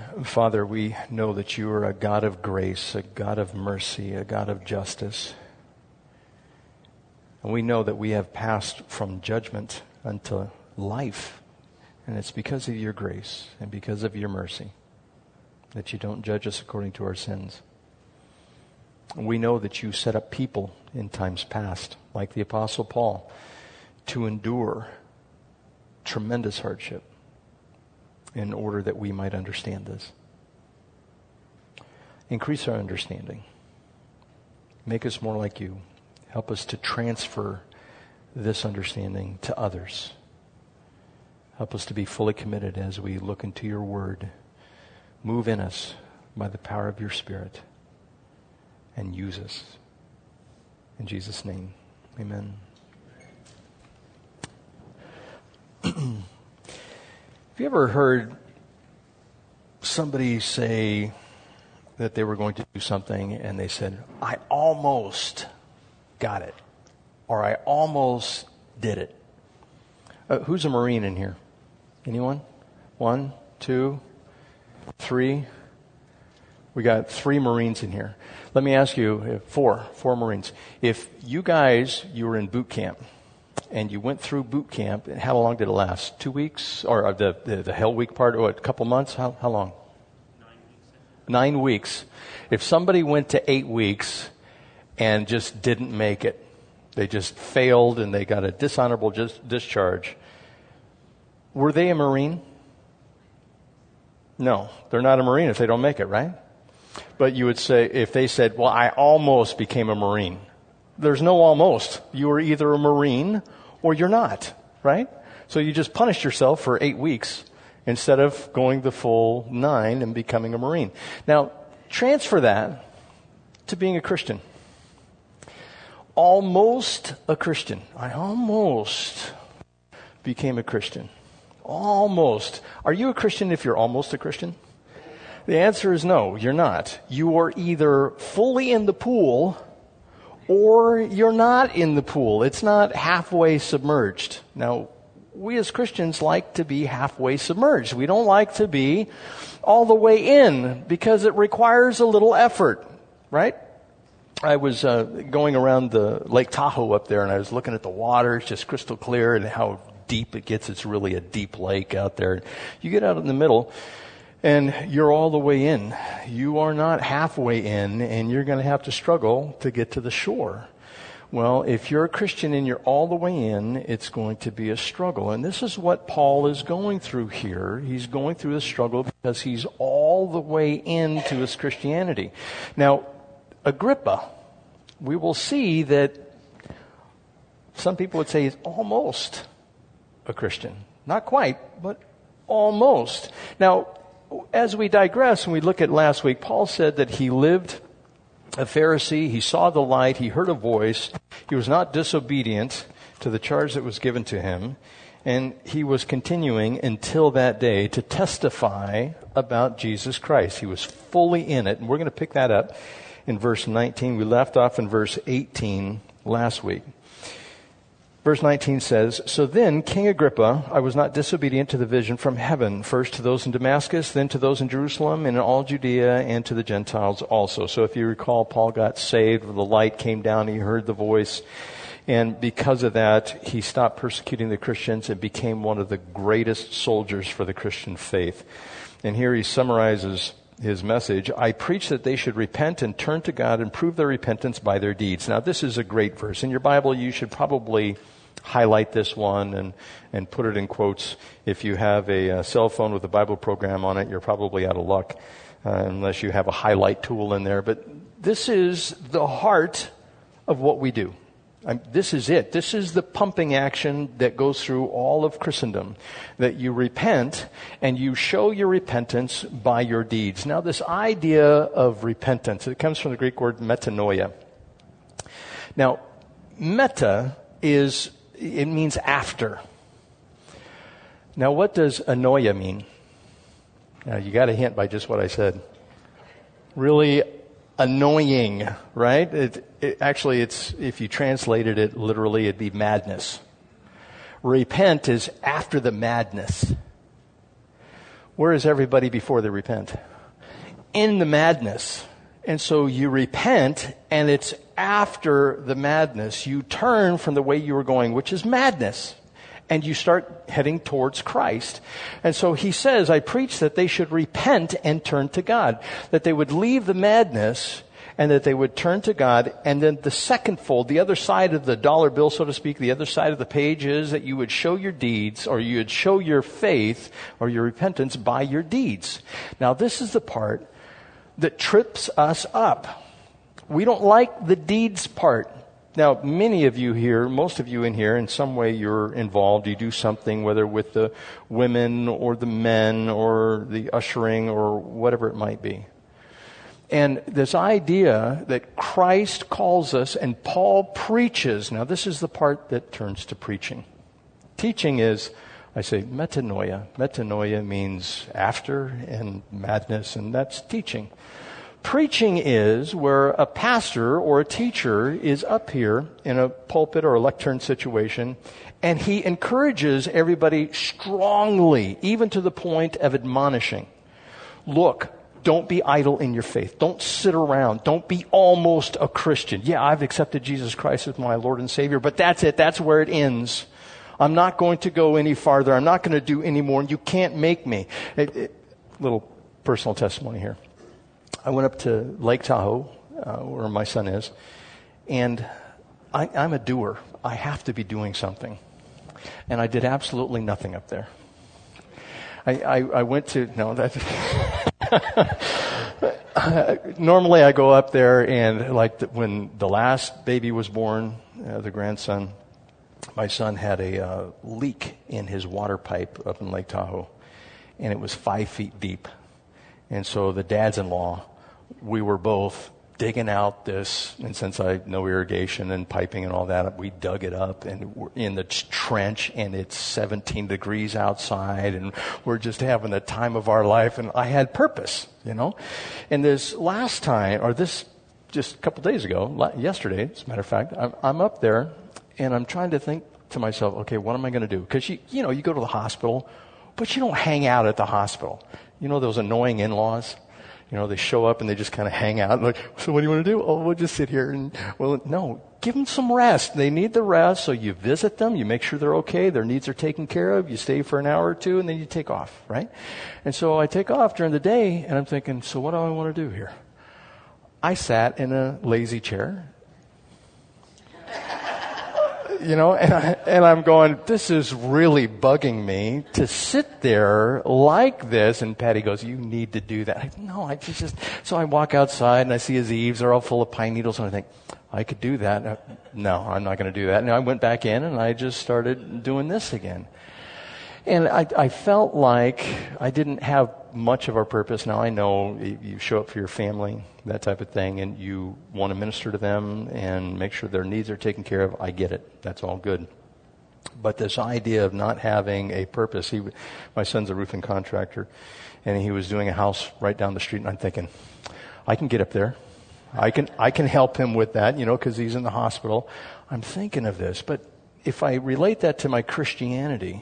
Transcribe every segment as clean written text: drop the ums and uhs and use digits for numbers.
Father, we know that you are a God of grace, a God of mercy, a God of justice. And we know that we have passed from judgment unto life. And it's because of your grace and because of your mercy that you don't judge us according to our sins. And we know that you set up people in times past, like the Apostle Paul, to endure tremendous hardship in order that we might understand this. Increase our understanding. Make us more like you. Help us to transfer this understanding to others. Help us to be fully committed as we look into your word. Move in us by the power of your Spirit and use us. In Jesus' name, amen. Have you ever heard somebody say that they were going to do something and they said, I almost got it, or I almost did it? Who's a Marine in here? Anyone? 1, 2, 3. We got 3 Marines in here. Let me ask you, 4 Marines. If you were in boot camp, and you went through boot camp, how long did it last? 2 weeks? Or the Hell Week part, or a couple months? How long? 9 weeks. If somebody went to 8 weeks and just didn't make it, they just failed and they got a dishonorable discharge, were they a Marine? No, they're not a Marine if they don't make it, right? But you would say, if they said, well, I almost became a Marine. There's no almost. You are either a Marine or you're not, right? So you just punished yourself for 8 weeks instead of going the full 9 and becoming a Marine. Now, transfer that to being a Christian. Almost a Christian. I almost became a Christian. Almost. Are you a Christian if you're almost a Christian? The answer is no, you're not. You are either fully in the pool or you're not in the pool. It's not halfway submerged. Now, we as Christians like to be halfway submerged. We don't like to be all the way in because it requires a little effort, right? I was going around the Lake Tahoe up there and I was looking at the water. It's just crystal clear and how deep it gets. It's really a deep lake out there. You get out in the middle and you're all the way in. You are not halfway in, and you're going to have to struggle to get to the shore. Well, if you're a Christian and you're all the way in, it's going to be a struggle. And this is what Paul is going through here. He's going through the struggle because he's all the way into his Christianity. Now, Agrippa, we will see that some people would say he's almost a Christian. Not quite, but almost. Now, as we digress and we look at last week, Paul said that he lived a Pharisee, he saw the light, he heard a voice, he was not disobedient to the charge that was given to him, and he was continuing until that day to testify about Jesus Christ. He was fully in it, and we're going to pick that up in verse 19. We left off in verse 18 last week. Verse 19 says, So then, King Agrippa, I was not disobedient to the vision from heaven, first to those in Damascus, then to those in Jerusalem, and in all Judea, and to the Gentiles also. So if you recall, Paul got saved, the light came down, he heard the voice, and because of that, he stopped persecuting the Christians and became one of the greatest soldiers for the Christian faith. And here he summarizes his message. I preach that they should repent and turn to God and prove their repentance by their deeds. Now, this is a great verse. In your Bible, you should probably highlight this one and put it in quotes. If you have a cell phone with a Bible program on it, you're probably out of luck unless you have a highlight tool in there. But this is the heart of what we do. This is it. This is the pumping action that goes through all of Christendom, that you repent and you show your repentance by your deeds. Now, this idea of repentance, it comes from the Greek word metanoia. Now, meta it means after. Now, what does anoia mean? Now, you got a hint by just what I said. Really annoying, right? Actually, if you translated it literally, it'd be madness. Repent is after the madness. Where is everybody before they repent? In the madness. And so you repent, and it's after the madness. You turn from the way you were going, which is madness, and you start heading towards Christ. And so he says, I preach that they should repent and turn to God, that they would leave the madness and that they would turn to God. And then the second fold, the other side of the dollar bill, so to speak, the other side of the page is that you would show your deeds, or you would show your faith or your repentance by your deeds. Now, this is the part that trips us up. We don't like the deeds part. Now, many of you here, most of you in here, in some way you're involved. You do something, whether with the women or the men or the ushering or whatever it might be. And this idea that Christ calls us and Paul preaches, now this is the part that turns to preaching. Teaching is, I say, metanoia. Metanoia means after, and madness, and that's teaching. Preaching is where a pastor or a teacher is up here in a pulpit or a lectern situation, and he encourages everybody strongly, even to the point of admonishing. Look, don't be idle in your faith. Don't sit around. Don't be almost a Christian. Yeah, I've accepted Jesus Christ as my Lord and Savior, but that's it. That's where it ends. I'm not going to go any farther. I'm not going to do any more. You can't make me. Little personal testimony here. I went up to Lake Tahoe, where my son is, and I'm a doer. I have to be doing something. And I did absolutely nothing up there. I went to, no, that's, normally I go up there and when the last baby was born, the grandson, my son had a leak in his water pipe up in Lake Tahoe, and it was 5 feet deep. And so the dads-in-law, we were both digging out this, and since I know irrigation and piping and all that, we dug it up, and we're in the trench, and it's 17 degrees outside, and we're just having the time of our life, and I had purpose, you know. And this last time, or this just a couple days ago, yesterday, as a matter of fact, I'm up there, and I'm trying to think to myself, okay, what am I going to do? Because you know, you go to the hospital, but you don't hang out at the hospital. You know those annoying in-laws? You know, they show up and they just kind of hang out. Like, so what do you want to do? Oh, we'll just sit here. And, well, no, give them some rest. They need the rest. So you visit them. You make sure they're okay. Their needs are taken care of. You stay for an hour or two, and then you take off, right? And so I take off during the day, and I'm thinking, so what do I want to do here? I sat in a lazy chair. You know, and I'm going, this is really bugging me to sit there like this. And Patty goes, you need to do that. So I walk outside and I see his eaves are all full of pine needles, and I think, I could do that. No, I'm not going to do that. And I went back in and I just started doing this again. And I felt like I didn't have much of our purpose. Now I know you show up for your family, that type of thing, and you want to minister to them and make sure their needs are taken care of. I get it. That's all good. But this idea of not having a purpose, my son's a roofing contractor, and he was doing a house right down the street, and I'm thinking, I can get up there. I can help him with that, you know, because he's in the hospital. I'm thinking of this. But if I relate that to my Christianity,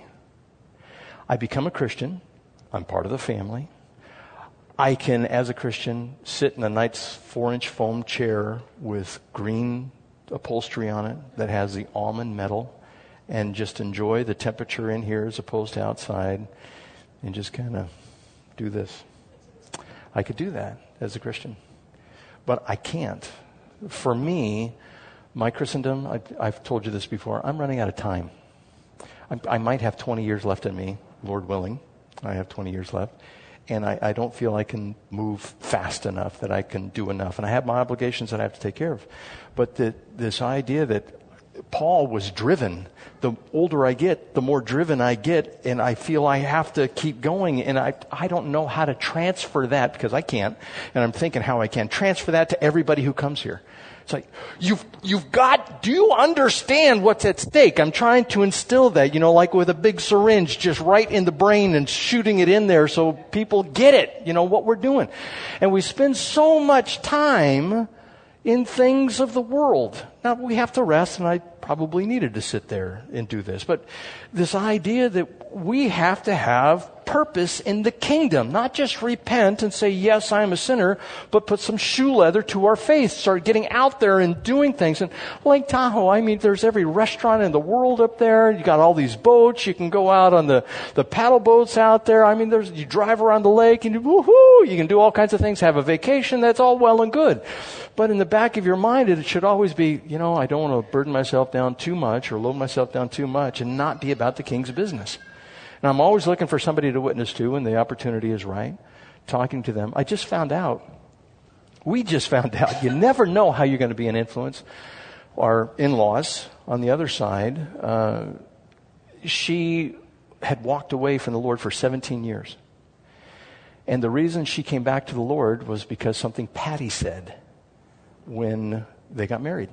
I become a Christian. I'm part of the family. I can, as a Christian, sit in a nice 4-inch foam chair with green upholstery on it that has the almond metal and just enjoy the temperature in here as opposed to outside and just kind of do this. I could do that as a Christian. But I can't. For me, my Christendom, I've told you this before, I'm running out of time. I might have 20 years left in me, Lord willing. I have 20 years left. And I don't feel I can move fast enough, that I can do enough. And I have my obligations that I have to take care of. But this idea that Paul was driven, the older I get, the more driven I get, and I feel I have to keep going. And I don't know how to transfer that, because I can't. And I'm thinking how I can transfer that to everybody who comes here. It's like, do you understand what's at stake? I'm trying to instill that, you know, like with a big syringe just right in the brain and shooting it in there so people get it, you know, what we're doing. And we spend so much time in things of the world. Now, we have to rest, and I probably needed to sit there and do this. But this idea that we have to have purpose in the kingdom. Not just repent and say, yes, I am a sinner, but put some shoe leather to our faith. Start getting out there and doing things. And Lake Tahoe, I mean, there's every restaurant in the world up there. You got all these boats. You can go out on the paddle boats out there. I mean, you drive around the lake and woohoo, you can do all kinds of things, have a vacation. That's all well and good. But in the back of your mind, it should always be, I don't want to burden myself down too much or load myself down too much and not be about the king's business. And I'm always looking for somebody to witness to when the opportunity is right, talking to them. We just found out, you never know how you're going to be an influence. Our in-laws on the other side, she had walked away from the Lord for 17 years. And the reason she came back to the Lord was because something Patty said when they got married.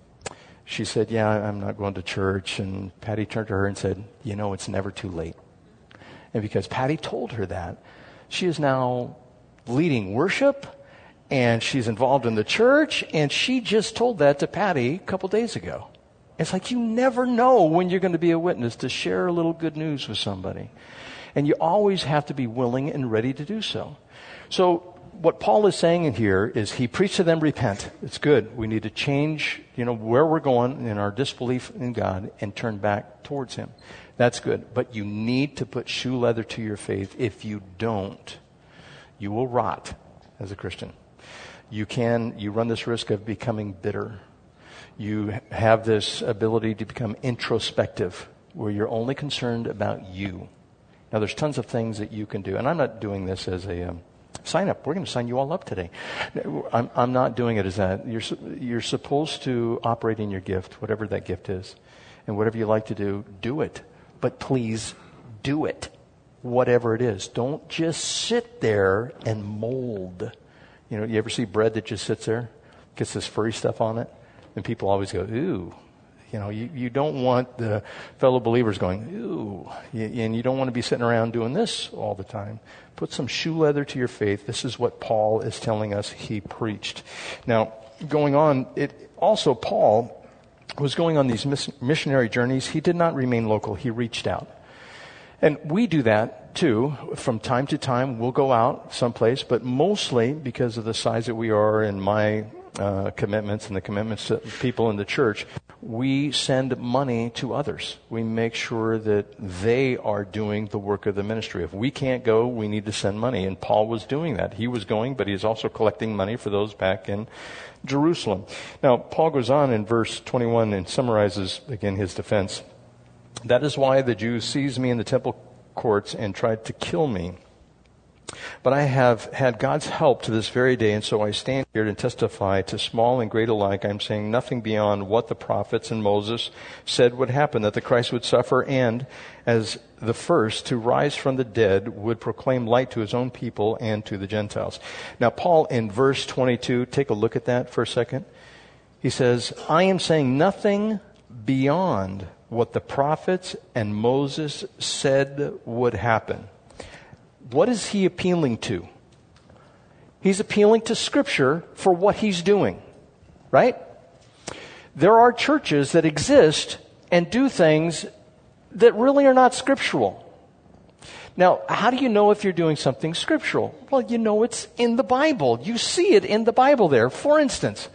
She said, yeah, I'm not going to church. And Patty turned to her and said, it's never too late. And because Patty told her that, she is now leading worship and she's involved in the church. And she just told that to Patty a couple days ago. It's like you never know when you're going to be a witness to share a little good news with somebody. And you always have to be willing and ready to do so. So what Paul is saying in here is he preached to them, repent. It's good. We need to change, where we're going in our disbelief in God and turn back towards him. That's good. But you need to put shoe leather to your faith. If you don't, you will rot as a Christian. You run this risk of becoming bitter. You have this ability to become introspective, where you're only concerned about you. Now, there's tons of things that you can do. And I'm not doing this as a sign up. We're going to sign you all up today. I'm not doing it as that. You're supposed to operate in your gift, whatever that gift is. And whatever you like to do it. But please do it, whatever it is. Don't just sit there and mold. You ever see bread that just sits there, gets this furry stuff on it? And people always go, ooh. You don't want the fellow believers going, ooh. And you don't want to be sitting around doing this all the time. Put some shoe leather to your faith. This is what Paul is telling us he preached. Now, going on, Paul was going on these missionary journeys. He did not remain local. He reached out. And we do that too. From time to time, we'll go out someplace, but mostly because of the size that we are and my commitments and the commitments to people in the church, we send money to others. We make sure that they are doing the work of the ministry. If we can't go, we need to send money. And Paul was doing that. He was going, but he's also collecting money for those back in Jerusalem. Now, Paul goes on in verse 21 and summarizes again his defense. That is why the Jews seized me in the temple courts and tried to kill me. But I have had God's help to this very day, and so I stand here and testify to small and great alike. I'm saying nothing beyond what the prophets and Moses said would happen, that the Christ would suffer and, as the first to rise from the dead, would proclaim light to his own people and to the Gentiles. Now, Paul in verse 22, take a look at that for a second. He says, I am saying nothing beyond what the prophets and Moses said would happen. What is he appealing to? He's appealing to Scripture for what he's doing, right? There are churches that exist and do things that really are not scriptural. Now, how do you know if you're doing something scriptural? Well, it's in the Bible. You see it in the Bible there. For instance,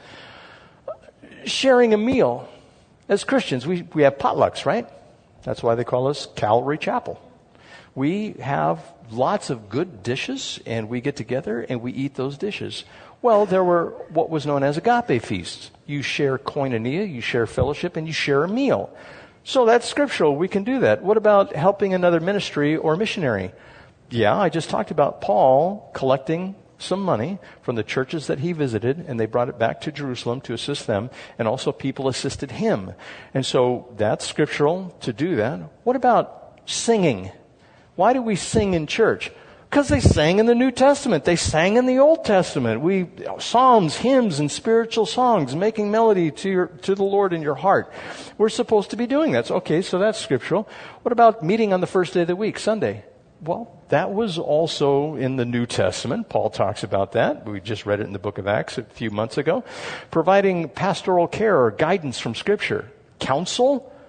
sharing a meal. As Christians, we have potlucks, right? That's why they call us Calvary Chapel. We have lots of good dishes, and we get together and we eat those dishes. Well, there were what was known as agape feasts. You share koinonia, you share fellowship, and you share a meal. So that's scriptural. We can do that. What about helping another ministry or missionary? Yeah, I just talked about Paul collecting some money from the churches that he visited, and they brought it back to Jerusalem to assist them, and also people assisted him. And so that's scriptural to do that. What about singing? Why do we sing in church? Because they sang in the New Testament. They sang in the Old Testament. Psalms, hymns, and spiritual songs, making melody to the Lord in your heart. We're supposed to be doing that. So that's scriptural. What about meeting on the first day of the week, Sunday? Well, that was also in the New Testament. Paul talks about that. We just read it in the book of Acts a few months ago. Providing pastoral care or guidance from Scripture. Counsel?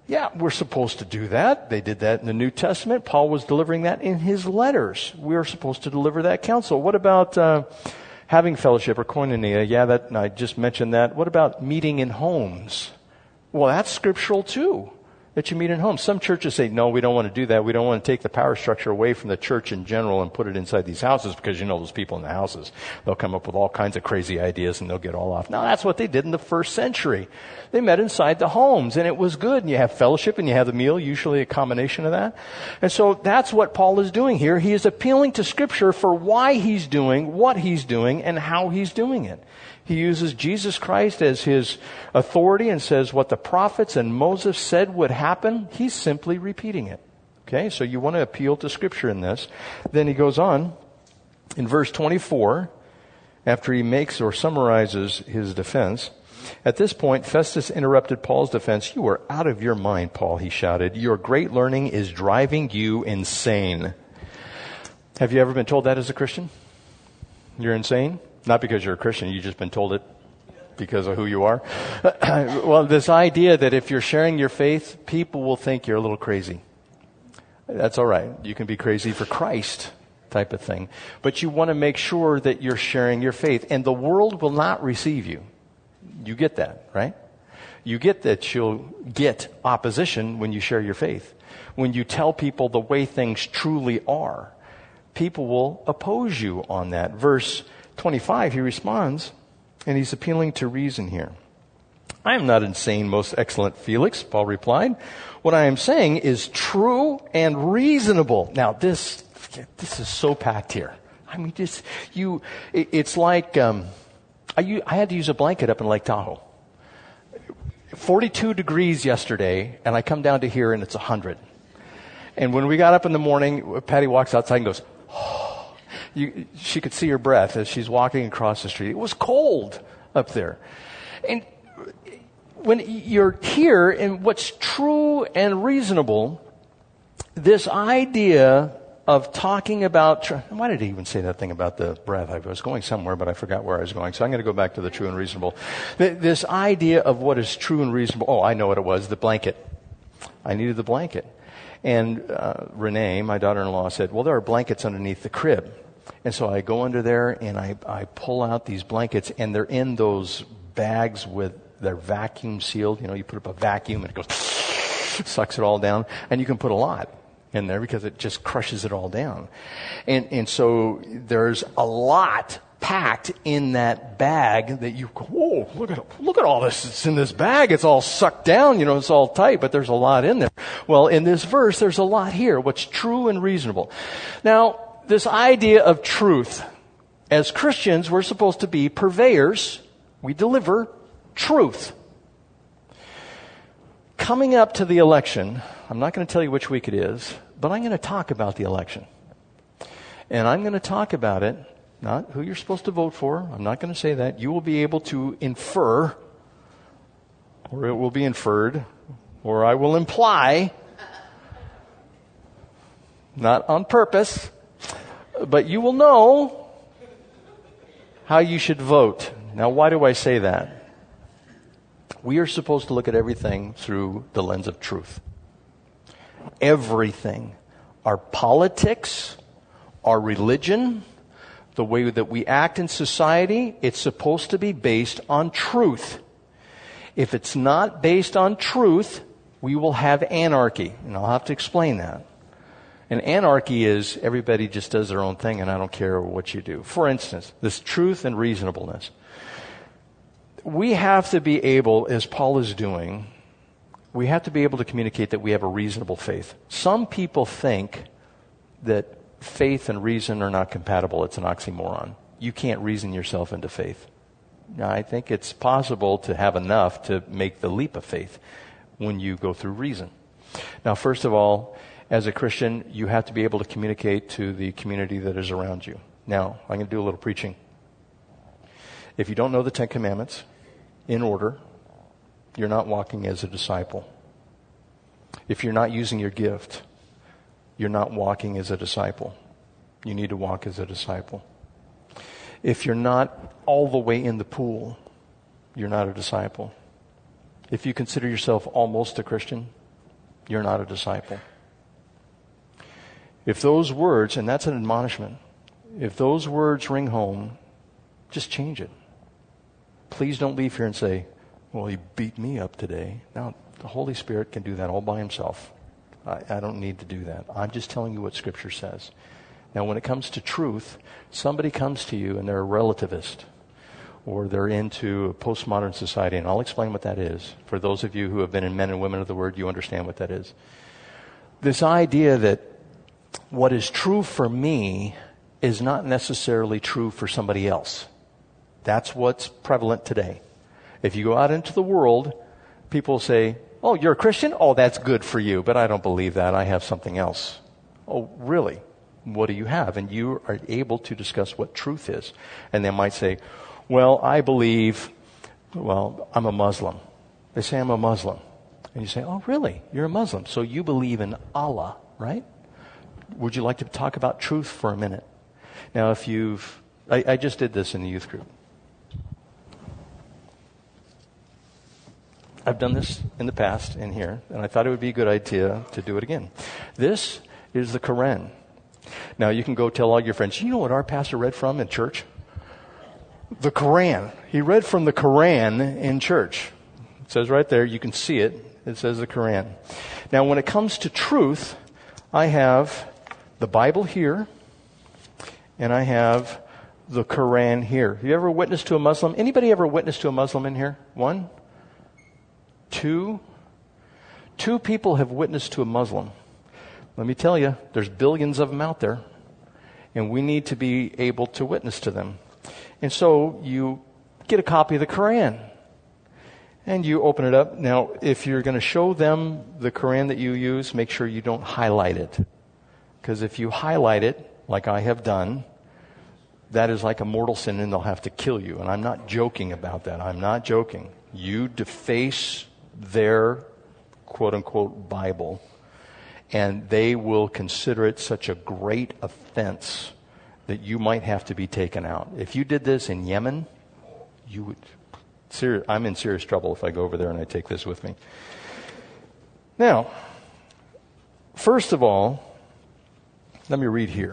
Yeah, we're supposed to do that. They did that in the New Testament. Paul was delivering that in his letters. We're supposed to deliver that counsel. What about having fellowship or koinonia? Yeah, I just mentioned that. What about meeting in homes? Well, that's scriptural too, that you meet in homes. Some churches say, no, we don't want to do that. We don't want to take the power structure away from the church in general and put it inside these houses, because those people in the houses, they'll come up with all kinds of crazy ideas and they'll get all off. No, that's what they did in the first century. They met inside the homes, and it was good. And you have fellowship and you have the meal, usually a combination of that. And so that's what Paul is doing here. He is appealing to Scripture for why he's doing what he's doing and how he's doing it. He uses Jesus Christ as his authority and says what the prophets and Moses said would happen. He's simply repeating it. Okay, so you want to appeal to Scripture in this. Then he goes on in verse 24, after he makes or summarizes his defense. At this point, Festus interrupted Paul's defense. "You are out of your mind, Paul," he shouted. "Your great learning is driving you insane." Have you ever been told that as a Christian? You're insane? Not because you're a Christian, you've just been told it because of who you are. Well, this idea that if you're sharing your faith, people will think you're a little crazy. That's all right. You can be crazy for Christ type of thing. But you want to make sure that you're sharing your faith. And the world will not receive you. You get that, right? You get that you'll get opposition when you share your faith. When you tell people the way things truly are, people will oppose you on that. Verse 25, he responds, and he's appealing to reason here. "I am not insane, most excellent Felix," Paul replied. "What I am saying is true and reasonable." Now, this is so packed here. I mean, it's like, I had to use a blanket up in Lake Tahoe. 42 degrees yesterday, and I come down to here and it's 100. And when we got up in the morning, Patty walks outside and goes, she could see her breath as she's walking across the street. It was cold up there. And when you're here in what's true and reasonable, this idea of talking about, why did he even say that thing about the breath? I was going somewhere, but I forgot where I was going. So I'm going to go back to the true and reasonable. This idea of what is true and reasonable. Oh, I know what it was, the blanket. I needed the blanket. And Renee, my daughter-in-law, said, well, there are blankets underneath the crib. And so I go under there and I pull out these blankets, and they're in those bags they're vacuum sealed. You put up a vacuum and it goes, sucks it all down. And you can put a lot in there because it just crushes it all down. And so there's a lot packed in that bag that you go, whoa, look at all this. It's in this bag. It's all sucked down. It's all tight, but there's a lot in there. Well, in this verse, there's a lot here. What's true and reasonable. Now, this idea of truth. As Christians, we're supposed to be purveyors. We deliver truth. Coming up to the election, I'm not going to tell you which week it is, but I'm going to talk about the election. And I'm going to talk about it, not who you're supposed to vote for. I'm not going to say that. You will be able to infer, or it will be inferred, or I will imply, not on purpose, but you will know how you should vote. Now, why do I say that? We are supposed to look at everything through the lens of truth. Everything. Our politics, our religion, the way that we act in society, it's supposed to be based on truth. If it's not based on truth, we will have anarchy. And I'll have to explain that. And anarchy is everybody just does their own thing and I don't care what you do. For instance, this truth and reasonableness. We have to be able, as Paul is doing, we have to be able to communicate that we have a reasonable faith. Some people think that faith and reason are not compatible. It's an oxymoron. You can't reason yourself into faith. Now, I think it's possible to have enough to make the leap of faith when you go through reason. Now, first of all, as a Christian, you have to be able to communicate to the community that is around you. Now, I'm going to do a little preaching. If you don't know the Ten Commandments in order, you're not walking as a disciple. If you're not using your gift, you're not walking as a disciple. You need to walk as a disciple. If you're not all the way in the pool, you're not a disciple. If you consider yourself almost a Christian, you're not a disciple. If those words, and that's an admonishment, if those words ring home, just change it. Please don't leave here and say, well, he beat me up today. No, the Holy Spirit can do that all by himself. I don't need to do that. I'm just telling you what Scripture says. Now, when it comes to truth, somebody comes to you and they're a relativist, or they're into a postmodern society, and I'll explain what that is. For those of you who have been in Men and Women of the Word, you understand what that is. This idea that what is true for me is not necessarily true for somebody else. That's what's prevalent today. If you go out into the world, people say, oh, you're a Christian? Oh, that's good for you, but I don't believe that. I have something else. Oh, really? What do you have? And you are able to discuss what truth is. And they might say, well, I believe, I'm a Muslim. They say, I'm a Muslim. And you say, oh, really? You're a Muslim. So you believe in Allah, right? Would you like to talk about truth for a minute? Now, if I just did this in the youth group. I've done this in the past in here, and I thought it would be a good idea to do it again. This is the Quran. Now, you can go tell all your friends, you know what our pastor read from in church? The Quran. He read from the Quran in church. It says right there, you can see it. It says the Quran. Now, when it comes to truth, I have the Bible here, and I have the Quran here. Have you ever witnessed to a Muslim? Anybody ever witnessed to a Muslim in here? One? Two people have witnessed to a Muslim. Let me tell you, there's billions of them out there, and we need to be able to witness to them. And so you get a copy of the Quran, and you open it up. Now, if you're going to show them the Quran that you use, make sure you don't highlight it. Because if you highlight it, like I have done, that is like a mortal sin, and they'll have to kill you. And I'm not joking about that. I'm not joking. You deface their quote-unquote Bible, and they will consider it such a great offense that you might have to be taken out. If you did this in Yemen, you would. I'm in serious trouble if I go over there and I take this with me. Now, first of all, let me read here.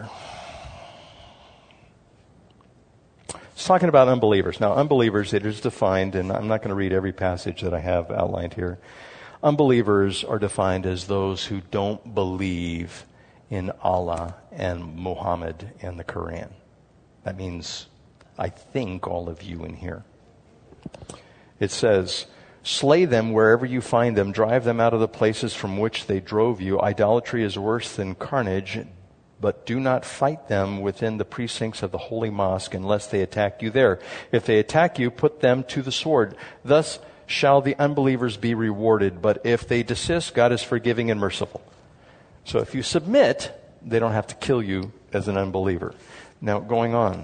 It's talking about unbelievers. Now, unbelievers, it is defined, and I'm not going to read every passage that I have outlined here. Unbelievers are defined as those who don't believe in Allah and Muhammad and the Quran. That means, I think, all of you in here. It says, slay them wherever you find them, drive them out of the places from which they drove you. Idolatry is worse than carnage, but do not fight them within the precincts of the holy mosque unless they attack you there. If they attack you, put them to the sword. Thus shall the unbelievers be rewarded. But if they desist, God is forgiving and merciful. So if you submit, they don't have to kill you as an unbeliever. Now, going on.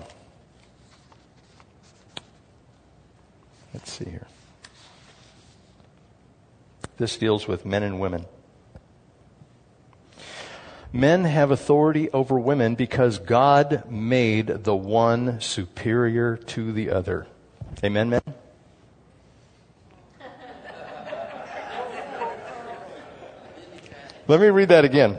Let's see here. This deals with men and women. Men have authority over women because God made the one superior to the other. Amen, men? Let me read that again.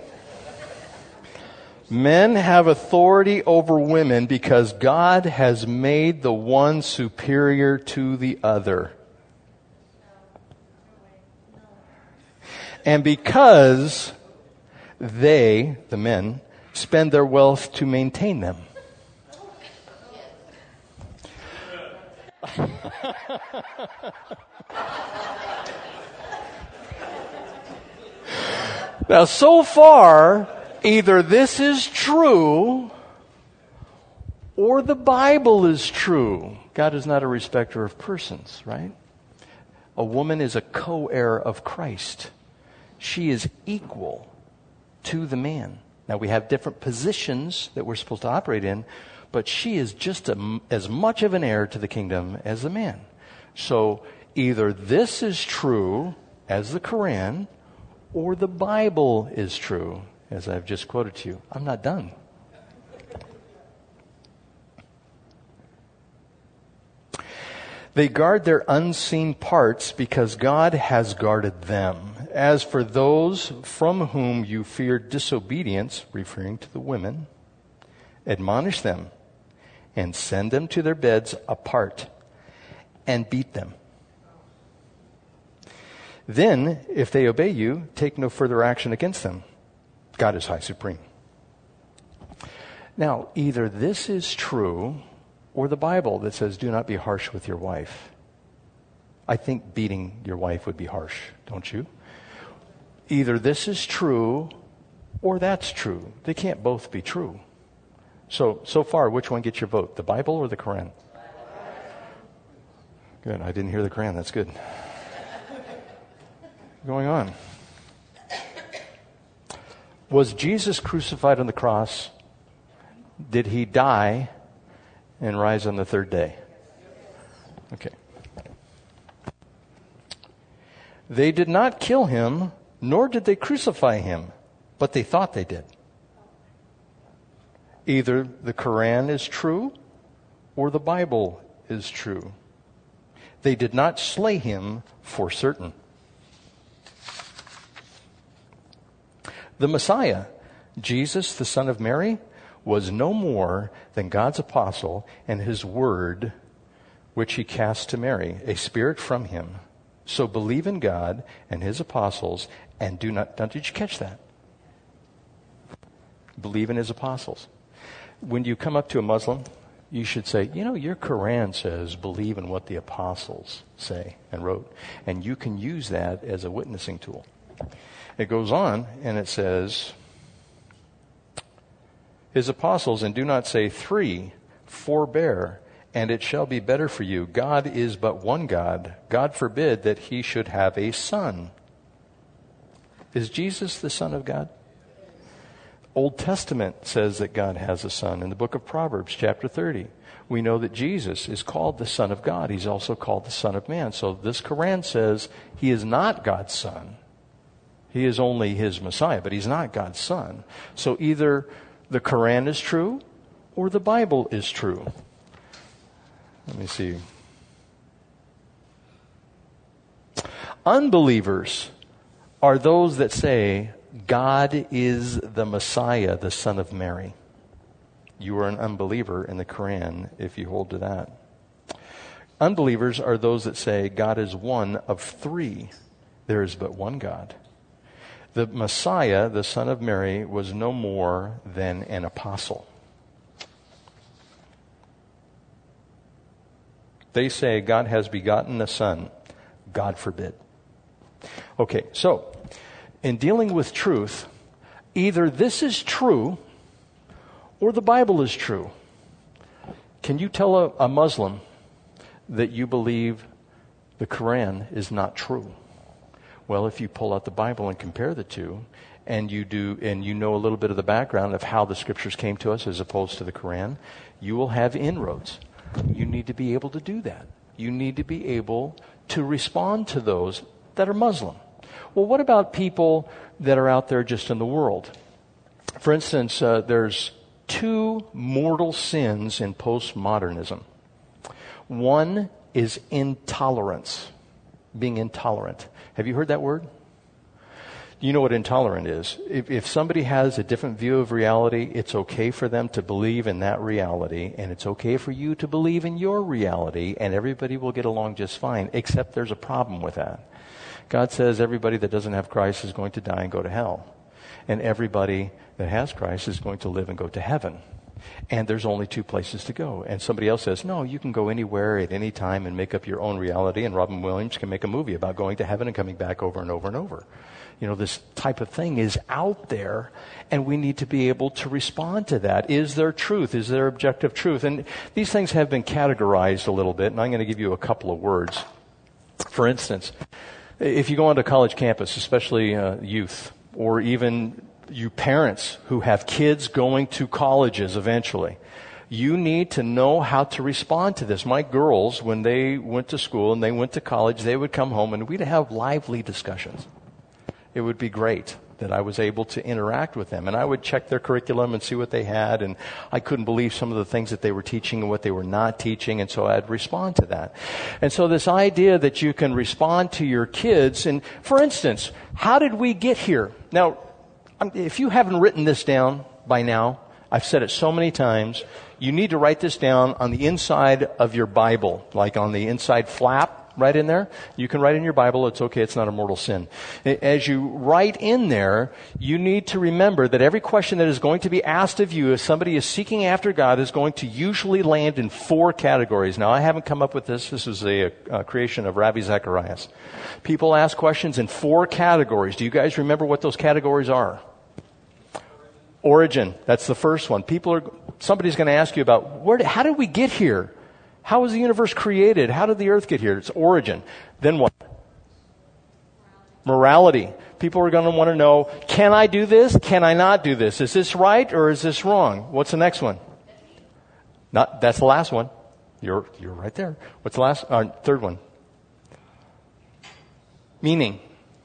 Men have authority over women because God has made the one superior to the other. And because they, the men, spend their wealth to maintain them. Now, so far, either this is true or the Bible is true. God is not a respecter of persons, right? A woman is a co-heir of Christ. She is equal to the man. Now, we have different positions that we're supposed to operate in, but she is just as much of an heir to the kingdom as the man. So either this is true as the Quran, or the Bible is true, as I've just quoted to you. I'm not done. They guard their unseen parts because God has guarded them. As for those from whom you fear disobedience, referring to the women, admonish them and send them to their beds apart and beat them. Then, if they obey you, take no further action against them. God is high supreme. Now, either this is true or the Bible that says do not be harsh with your wife. I think beating your wife would be harsh, don't you? Either this is true or that's true. They can't both be true. So far, which one gets your vote? The Bible or the Quran? Good. I didn't hear the Quran. That's good. Going on. Was Jesus crucified on the cross? Did he die and rise on the third day? Okay. They did not kill him, nor did they crucify him, but they thought they did. Either the Quran is true or the Bible is true. They did not slay him for certain. The Messiah, Jesus, the son of Mary, was no more than God's apostle and his word, which he cast to Mary, a spirit from him. So believe in God and his apostles, and did you catch that? Believe in his apostles. When you come up to a Muslim, you should say, your Quran says believe in what the apostles say and wrote. And you can use that as a witnessing tool. It goes on and it says, his apostles, and do not say 3, forbear, and it shall be better for you. God is but one God. God forbid that he should have a son. Is Jesus the Son of God? Old Testament says that God has a son. In the book of Proverbs, chapter 30, we know that Jesus is called the Son of God. He's also called the Son of Man. So this Quran says he is not God's son. He is only his Messiah, but he's not God's son. So either the Quran is true or the Bible is true. Let me see. Unbelievers are those that say God is the Messiah, the son of Mary. You are an unbeliever in the Quran if you hold to that. Unbelievers are those that say God is one of 3. There is but one God. The Messiah, the son of Mary, was no more than an apostle. They say God has begotten a son. God forbid. Okay, so in dealing with truth, either this is true or the Bible is true. Can you tell a Muslim that you believe the Quran is not true? Well, if you pull out the Bible and compare the two, and you know a little bit of the background of how the scriptures came to us as opposed to the Quran, you will have inroads. You need to be able to do that. You need to be able to respond to those that are Muslim. Well, what about people that are out there just in the world? For instance, there's 2 mortal sins in postmodernism. One is intolerance, being intolerant. Have you heard that word? You know what intolerant is. If somebody has a different view of reality, it's okay for them to believe in that reality, and it's okay for you to believe in your reality, and everybody will get along just fine, except there's a problem with that. God says everybody that doesn't have Christ is going to die and go to hell. And everybody that has Christ is going to live and go to heaven. And there's only 2 places to go. And somebody else says, no, you can go anywhere at any time and make up your own reality. And Robin Williams can make a movie about going to heaven and coming back over and over and over. This type of thing is out there, and we need to be able to respond to that. Is there truth? Is there objective truth? And these things have been categorized a little bit, and I'm going to give you a couple of words. For instance, if you go onto a college campus, especially youth, or even you parents who have kids going to colleges eventually, you need to know how to respond to this. My girls, when they went to school and they went to college, they would come home and we'd have lively discussions. It would be great. that I was able to interact with them. And I would check their curriculum and see what they had, and I couldn't believe some of the things that they were teaching and what they were not teaching, and so I'd respond to that. And so this idea that you can respond to your kids, and for instance, how did we get here? Now, if you haven't written this down by now, I've said it so many times, you need to write this down on the inside of your Bible, like on the inside flap. Right in there. You can write in your Bible. It's okay. It's not a mortal sin. As you write in there, you need to remember that every question that is going to be asked of you if somebody is seeking after God is going to usually land in 4 categories. Now, I haven't come up with this. This is a creation of Ravi Zacharias. People ask questions in 4 categories. Do you guys remember what those categories are? Origin. That's the first one. Somebody's going to ask you about how did we get here? How was the universe created? How did the earth get here? It's origin. Then what? Morality. People are going to want to know, can I do this? Can I not do this? Is this right or is this wrong? What's the next one? That's the last one. You're right there. What's the third one? Meaning.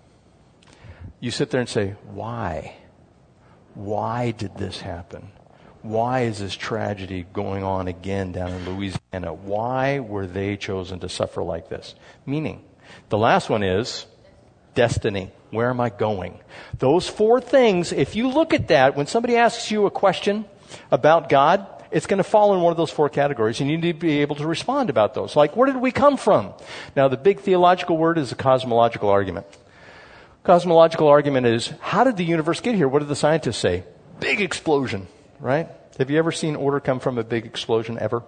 You sit there and say, why? Why did this happen? Why is this tragedy going on again down in Louisiana? Why were they chosen to suffer like this? Meaning. The last one is destiny. Where am I going? Those 4 things, if you look at that, when somebody asks you a question about God, it's going to fall in one of those 4 categories, and you need to be able to respond about those. Like, where did we come from? Now, the big theological word is a cosmological argument. Cosmological argument is, how did the universe get here? What did the scientists say? Big explosion. Right? Have you ever seen order come from a big explosion ever?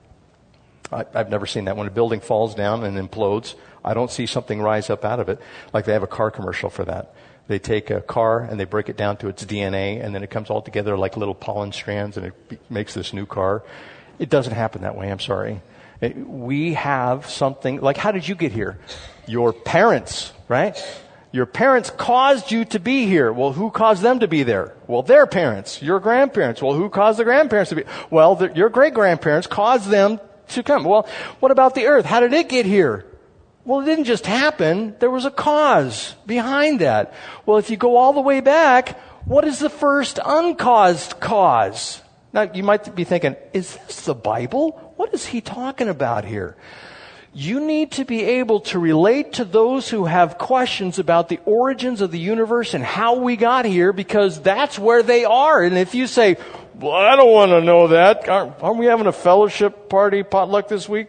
I've never seen that. When a building falls down and implodes, I don't see something rise up out of it. Like they have a car commercial for that. They take a car and they break it down to its DNA, and then it comes all together like little pollen strands, and it makes this new car. It doesn't happen that way. I'm sorry. We have something, like, how did you get here? Your parents, right? Your parents caused you to be here. Well, who caused them to be there? Well, their parents. Your grandparents. Well, who caused the grandparents to be? Well, your great-grandparents caused them to come. Well, what about the earth? How did it get here? Well, it didn't just happen. There was a cause behind that. Well, if you go all the way back, what is the first uncaused cause? Now, you might be thinking, is this the Bible? What is he talking about here? You need to be able to relate to those who have questions about the origins of the universe and how we got here, because that's where they are. And if you say, well, I don't want to know that. Aren't we having a fellowship party potluck this week?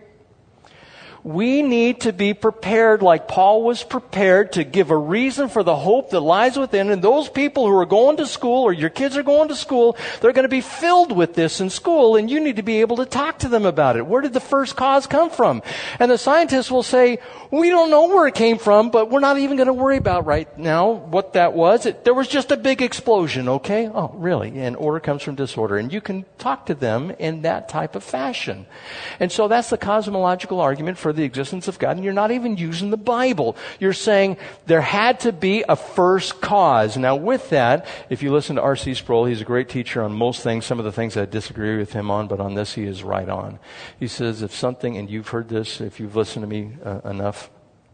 We need to be prepared like Paul was prepared to give a reason for the hope that lies within. And those people who are going to school, or your kids are going to school, they're going to be filled with this in school, and you need to be able to talk to them about it. Where did the first cause come from? And the scientists will say, we don't know where it came from, but we're not even going to worry about right now what that was. There was just a big explosion, okay? Oh, really? And order comes from disorder. And you can talk to them in that type of fashion. And so that's the cosmological argument for the existence of God, and you're not even using the Bible. You're saying there had to be a first cause. Now with that, if you listen to R.C. Sproul, he's a great teacher on most things. Some of the things I disagree with him on, but on this he is right on. He says if something, and you've heard this if you've listened to me enough,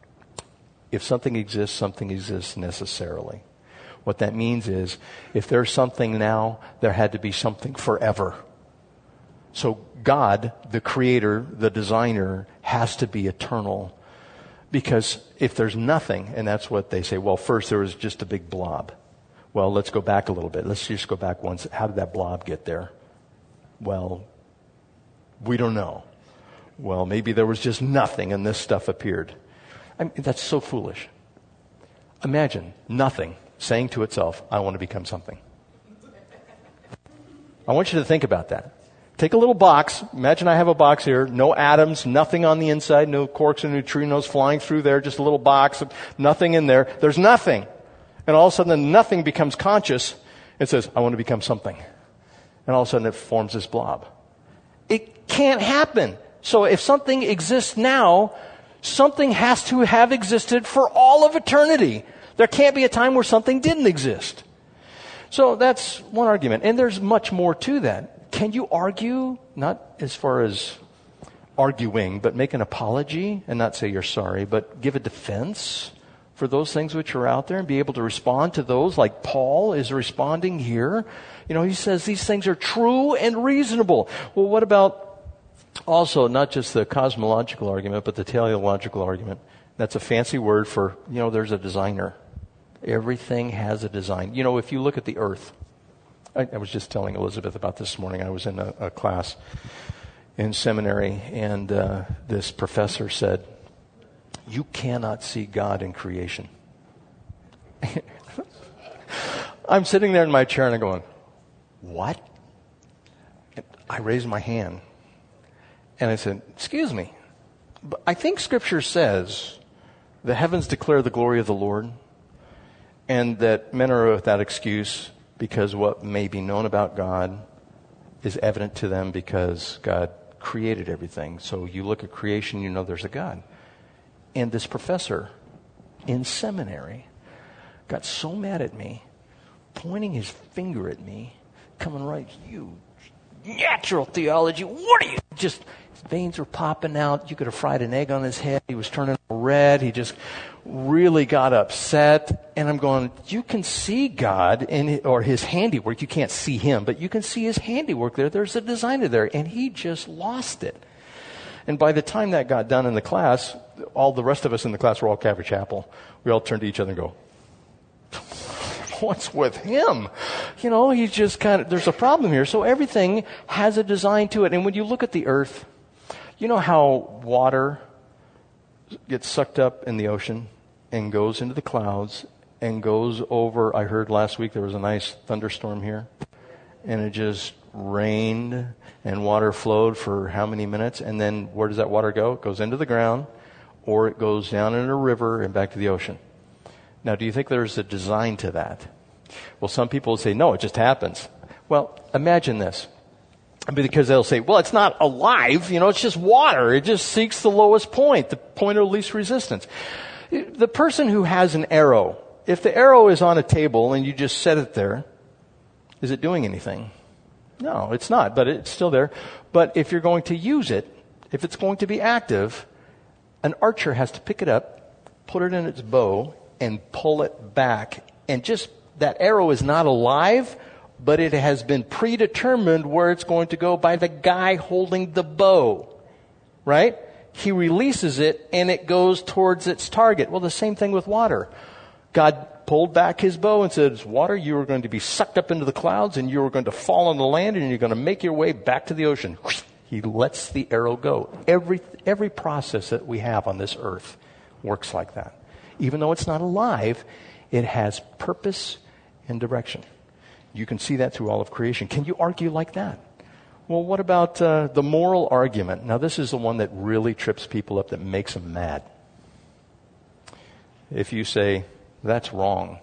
if something exists necessarily. What that means is, if there's something now, there had to be something forever. So God, the creator, the designer, has to be eternal. Because if there's nothing, and that's what they say, well, first there was just a big blob. Well, let's go back a little bit. Let's just go back once. How did that blob get there? Well, we don't know. Well, maybe there was just nothing and this stuff appeared. I mean, that's so foolish. Imagine nothing saying to itself, I want to become something. I want you to think about that. Take a little box. Imagine I have a box here. No atoms, nothing on the inside, no quarks and neutrinos flying through there, just a little box, nothing in there. There's nothing. And all of a sudden, the nothing becomes conscious. It says, I want to become something. And all of a sudden, it forms this blob. It can't happen. So if something exists now, something has to have existed for all of eternity. There can't be a time where something didn't exist. So that's one argument. And there's much more to that. Can you argue, not as far as arguing, but make an apology and not say you're sorry, but give a defense for those things which are out there and be able to respond to those like Paul is responding here? He says these things are true and reasonable. Well, what about also not just the cosmological argument, but the teleological argument? That's a fancy word for, there's a designer. Everything has a design. If you look at the earth, I was just telling Elizabeth about this morning. I was in a class in seminary, and this professor said, you cannot see God in creation. I'm sitting there in my chair and I'm going, what? And I raised my hand and I said, excuse me, but I think Scripture says the heavens declare the glory of the Lord and that men are without excuse because what may be known about God is evident to them because God created everything. So you look at creation, there's a God. And this professor in seminary got so mad at me, pointing his finger at me, coming right, you natural theology, what are you? Just, his veins were popping out. You could have fried an egg on his head. He was turning red. He just really got upset. And I'm going, you can see God or his handiwork. You can't see him, but you can see his handiwork there. There's a designer there. And he just lost it. And by the time that got done in the class, all the rest of us in the class were all Calvary Chapel. We all turned to each other and go, what's with him? He's just there's a problem here. So everything has a design to it. And when you look at the earth, you know how water gets sucked up in the ocean and goes into the clouds and goes over, I heard last week there was a nice thunderstorm here, and it just rained and water flowed for how many minutes, and then where does that water go? It goes into the ground, or it goes down in a river and back to the ocean. Now, do you think there's a design to that? Well, some people say, no, it just happens. Well, imagine this. Because they'll say, well, it's not alive, it's just water. It just seeks the lowest point, the point of least resistance. The person who has an arrow, if the arrow is on a table and you just set it there, is it doing anything? No, it's not, but it's still there. But if you're going to use it, if it's going to be active, an archer has to pick it up, put it in its bow, and pull it back. And just that arrow is not alive, but it has been predetermined where it's going to go by the guy holding the bow, right? He releases it and it goes towards its target. Well, the same thing with water. God pulled back his bow and said, water, you are going to be sucked up into the clouds and you are going to fall on the land and you're going to make your way back to the ocean. He lets the arrow go. Every process that we have on this earth works like that. Even though it's not alive, it has purpose and direction. You can see that through all of creation. Can you argue like that? Well, what about the moral argument? Now, this is the one that really trips people up, that makes them mad. If you say, that's wrong.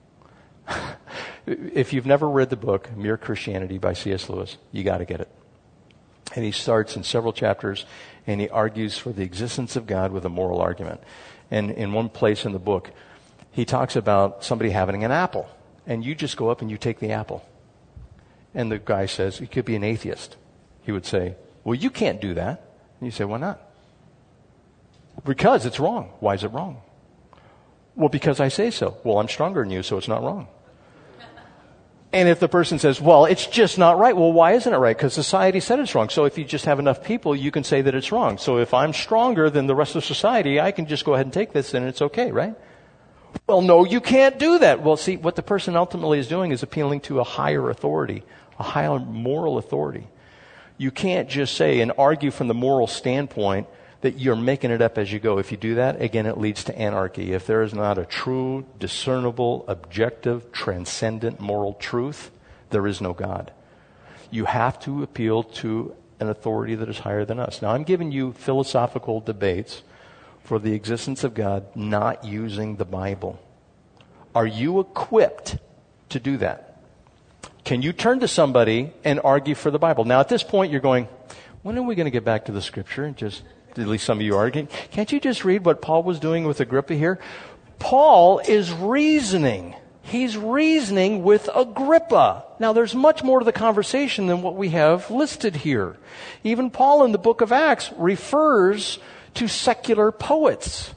If you've never read the book, Mere Christianity by C.S. Lewis, you got to get it. And he starts in several chapters, and he argues for the existence of God with a moral argument. And in one place in the book, he talks about somebody having an apple. And you just go up and you take the apple. And the guy says, he could be an atheist. He would say, well, you can't do that. And you say, why not? Because it's wrong. Why is it wrong? Well, because I say so. Well, I'm stronger than you, so it's not wrong. And if the person says, well, it's just not right. Well, why isn't it right? Because society said it's wrong. So if you just have enough people, you can say that it's wrong. So if I'm stronger than the rest of society, I can just go ahead and take this and it's okay, right? Well, no, you can't do that. Well, see, what the person ultimately is doing is appealing to a higher authority, a higher moral authority. You can't just say and argue from the moral standpoint that you're making it up as you go. If you do that, again, it leads to anarchy. If there is not a true, discernible, objective, transcendent moral truth, there is no God. You have to appeal to an authority that is higher than us. Now, I'm giving you philosophical debates for the existence of God, not using the Bible. Are you equipped to do that? Can you turn to somebody and argue for the Bible? Now, at this point, you're going, when are we going to get back to the Scripture? And just, at least some of you are arguing. Can't you just read what Paul was doing with Agrippa here? Paul is reasoning. He's reasoning with Agrippa. Now, there's much more to the conversation than what we have listed here. Even Paul in the book of Acts refers to secular poets.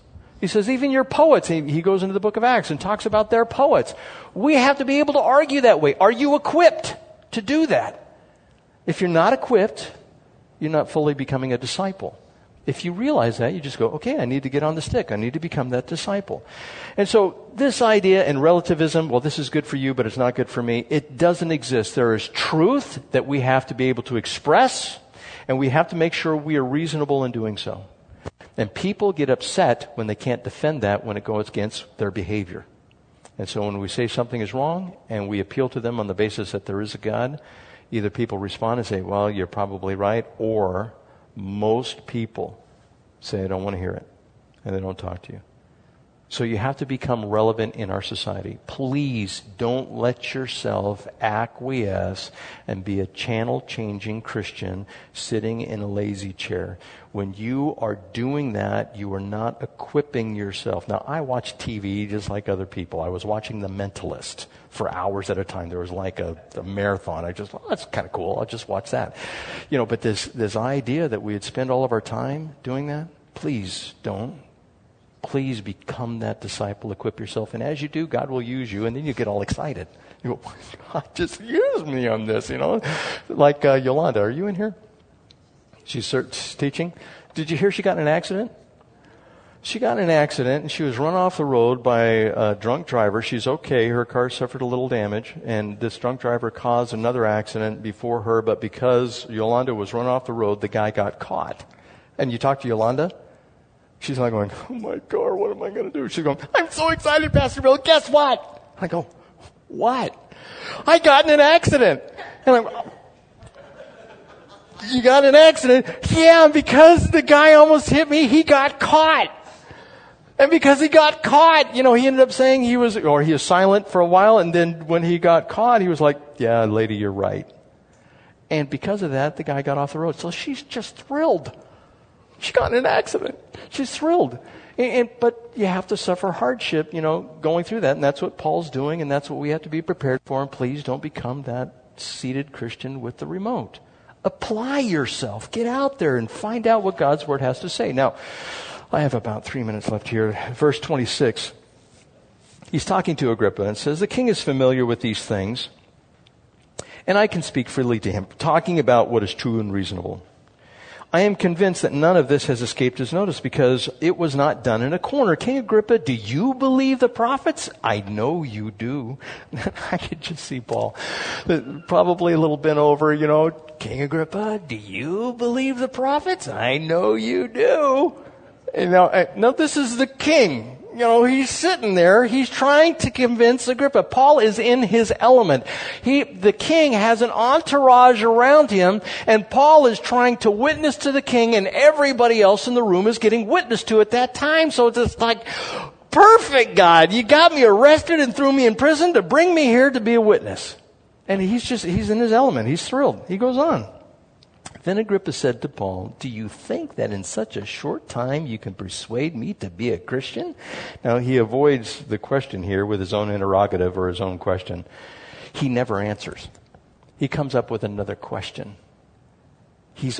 He says, even your poets, he goes into the book of Acts and talks about their poets. We have to be able to argue that way. Are you equipped to do that? If you're not equipped, you're not fully becoming a disciple. If you realize that, you just go, okay, I need to get on the stick. I need to become that disciple. And so this idea in relativism, well, this is good for you, but it's not good for me, it doesn't exist. There is truth that we have to be able to express, and we have to make sure we are reasonable in doing so. And people get upset when they can't defend that when it goes against their behavior. And so when we say something is wrong and we appeal to them on the basis that there is a God, either people respond and say, well, you're probably right, or most people say, I don't want to hear it, and they don't talk to you. So you have to become relevant in our society. Please don't let yourself acquiesce and be a channel-changing Christian sitting in a lazy chair. When you are doing that, you are not equipping yourself. Now, I watch TV just like other people. I was watching The Mentalist for hours at a time. There was like a marathon. I just, well, that's kind of cool. I'll just watch that. But this idea that we would spend all of our time doing that, please don't. Please become that disciple, equip yourself. And as you do, God will use you, and then you get all excited. You go, God, just use me on this, Like Yolanda, are you in here? She's teaching. Did you hear she got in an accident? She got in an accident, and she was run off the road by a drunk driver. She's okay. Her car suffered a little damage, and this drunk driver caused another accident before her, but because Yolanda was run off the road, the guy got caught. And you talk to Yolanda? She's like going, oh my God, what am I going to do? She's going, I'm so excited, Pastor Bill. Guess what? I go, what? I got in an accident. And I'm, you got in an accident? Yeah, because the guy almost hit me, he got caught. And because he got caught, he ended up saying he was silent for a while. And then when he got caught, he was like, yeah, lady, you're right. And because of that, the guy got off the road. So she's just thrilled. She got in an accident. She's thrilled. But you have to suffer hardship, going through that. And that's what Paul's doing, and that's what we have to be prepared for. And please don't become that seated Christian with the remote. Apply yourself. Get out there and find out what God's Word has to say. Now, I have about 3 minutes left here. Verse 26. He's talking to Agrippa and says, the king is familiar with these things, and I can speak freely to him, talking about what is true and reasonable. I am convinced that none of this has escaped his notice because it was not done in a corner. King Agrippa, do you believe the prophets? I know you do. I could just see Paul probably a little bent over, King Agrippa, do you believe the prophets? I know you do. And now this is the king. He's sitting there. He's trying to convince Agrippa. Paul is in his element. The king has an entourage around him, and Paul is trying to witness to the king, and everybody else in the room is getting witness to at that time. So it's just like, perfect, God. You got me arrested and threw me in prison to bring me here to be a witness. And he's in his element. He's thrilled. He goes on. Then Agrippa said to Paul, do you think that in such a short time you can persuade me to be a Christian? Now, he avoids the question here with his own interrogative or his own question. He never answers. He comes up with another question. He's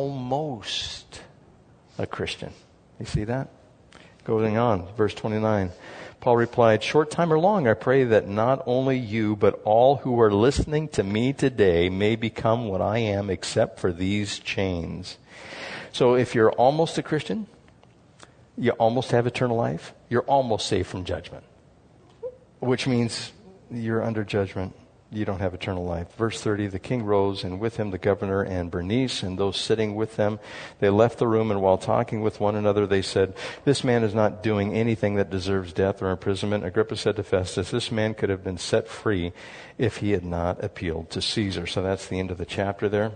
almost a Christian. You see that? Going on, verse 29. Paul replied, short time or long, I pray that not only you, but all who are listening to me today may become what I am except for these chains. So if you're almost a Christian, you almost have eternal life, you're almost saved from judgment, which means you're under judgment. You don't have eternal life. Verse 30, the king rose, and with him the governor and Bernice and those sitting with them. They left the room, and while talking with one another, they said, this man is not doing anything that deserves death or imprisonment. Agrippa said to Festus, this man could have been set free if he had not appealed to Caesar. So that's the end of the chapter there.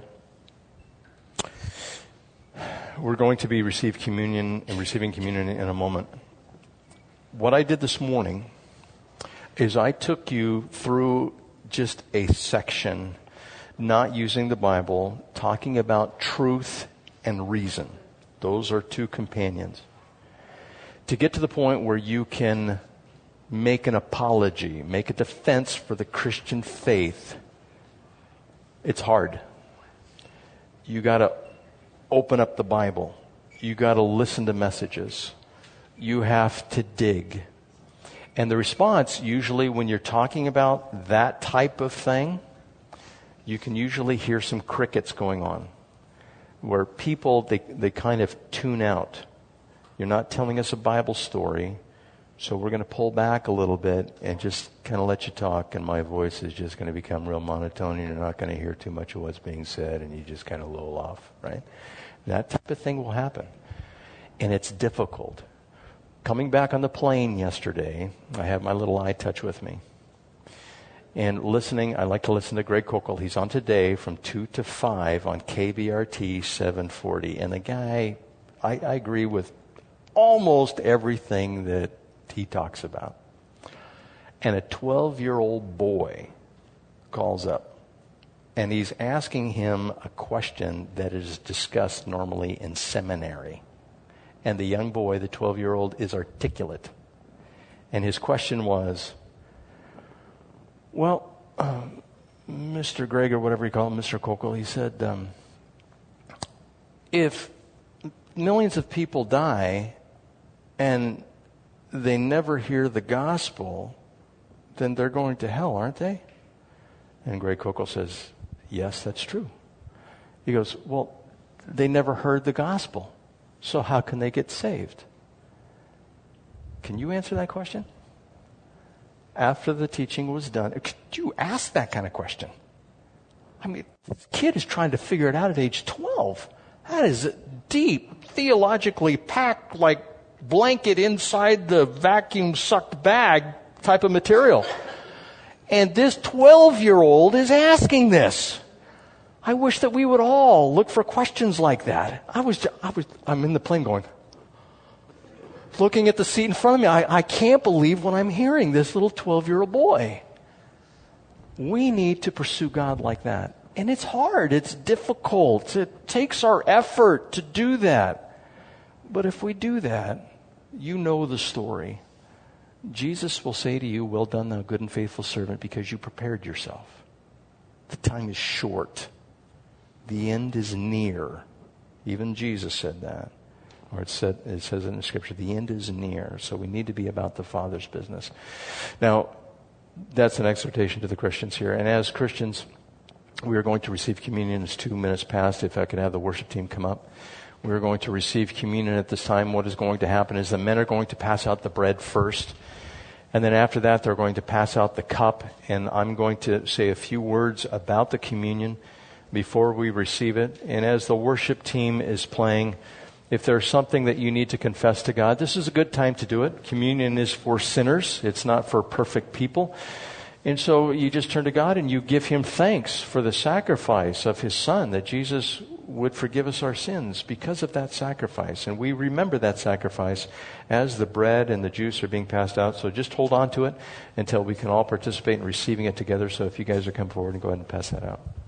We're going to be receiving communion in a moment. What I did this morning is I took you through just a section, not using the Bible, talking about truth and reason. Those are two companions. To get to the point where you can make an apology, make a defense for the Christian faith, it's hard. You got to open up the Bible. You got to listen to messages. you have to dig. And the response, usually when you're talking about that type of thing, you can usually hear some crickets going on, where people, they kind of tune out. You're not telling us a Bible story, so we're going to pull back a little bit and just kind of let you talk, and my voice is just going to become real monotone, and you're not going to hear too much of what's being said, and you just kind of lull off, right? That type of thing will happen. And it's difficult. Coming back on the plane yesterday, I have my little iTouch with me. And listening, I like to listen to Greg Kokel. He's on today from 2 to 5 on KBRT 740. And the guy, I agree with almost everything that he talks about. And a 12-year-old boy calls up. And he's asking him a question that is discussed normally in seminary. And the young boy, the 12-year-old, is articulate. And his question was, well, Mr. Greg, or whatever you call him, Mr. Kokel, he said, if millions of people die and they never hear the gospel, then they're going to hell, aren't they? And Greg Kokel says, yes, that's true. He goes, well, they never heard the gospel. So how can they get saved? Can you answer that question? After the teaching was done, could you ask that kind of question? I mean, this kid is trying to figure it out at age 12. That is deep, theologically packed, like blanket inside the vacuum sucked bag type of material. And this 12-year-old is asking this. I wish that we would all look for questions like that. I'm in the plane going, looking at the seat in front of me. I can't believe what I'm hearing, this little 12-year-old boy. We need to pursue God like that. And it's hard. It's difficult. It takes our effort to do that. But if we do that, you know the story. Jesus will say to you, well done, thou good and faithful servant, because you prepared yourself. The time is short. The end is near. Even Jesus said that. Or it says in the scripture, the end is near. So we need to be about the Father's business. Now, that's an exhortation to the Christians here. And as Christians, we are going to receive communion. It's 2 minutes past. If I could have the worship team come up. We're going to receive communion at this time. What is going to happen is the men are going to pass out the bread first. And then after that, they're going to pass out the cup. And I'm going to say a few words about the communion before we receive it. And as the worship team is playing, if there's something that you need to confess to God, this is a good time to do it. Communion is for sinners. It's not for perfect people. And so you just turn to God and you give Him thanks for the sacrifice of His Son, that Jesus would forgive us our sins because of that sacrifice. And we remember that sacrifice as the bread and the juice are being passed out. So just hold on to it until we can all participate in receiving it together. So if you guys would come forward and go ahead and pass that out.